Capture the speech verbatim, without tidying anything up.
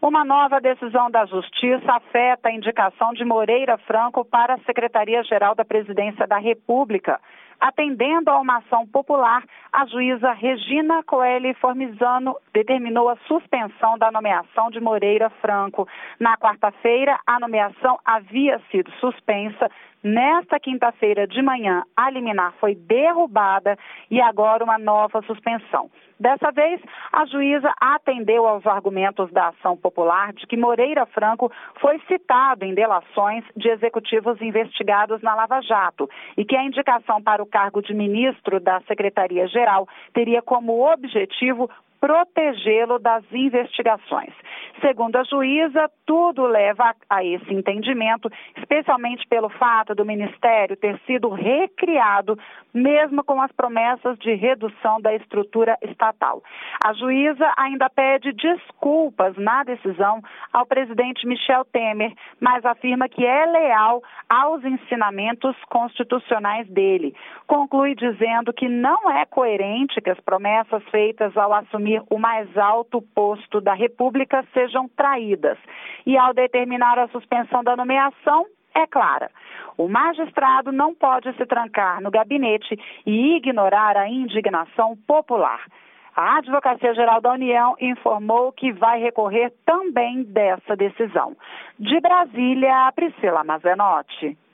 Uma nova decisão da Justiça afeta a indicação de Moreira Franco para a Secretaria-Geral da Presidência da República. Atendendo a uma ação popular, a juíza Regina Coeli Formizano determinou a suspensão da nomeação de Moreira Franco. Na quarta-feira, a nomeação havia sido suspensa. Nesta quinta-feira de manhã, a liminar foi derrubada e agora uma nova suspensão. Dessa vez, a juíza atendeu aos argumentos da ação popular de que Moreira Franco foi citado em delações de executivos investigados na Lava Jato e que a indicação para o cargo de ministro da Secretaria-Geral teria como objetivo protegê-lo das investigações. Segundo a juíza, tudo leva a esse entendimento, especialmente pelo fato do Ministério ter sido recriado, mesmo com as promessas de redução da estrutura estatal. A juíza ainda pede desculpas na decisão ao presidente Michel Temer, mas afirma que é leal aos ensinamentos constitucionais dele. Conclui dizendo que não é coerente que as promessas feitas ao assumir o mais alto posto da República sejam traídas. E ao determinar a suspensão da nomeação, é clara. O magistrado não pode se trancar no gabinete e ignorar a indignação popular. A Advocacia Geral da União informou que vai recorrer também dessa decisão. De Brasília, Priscila Mazenotti.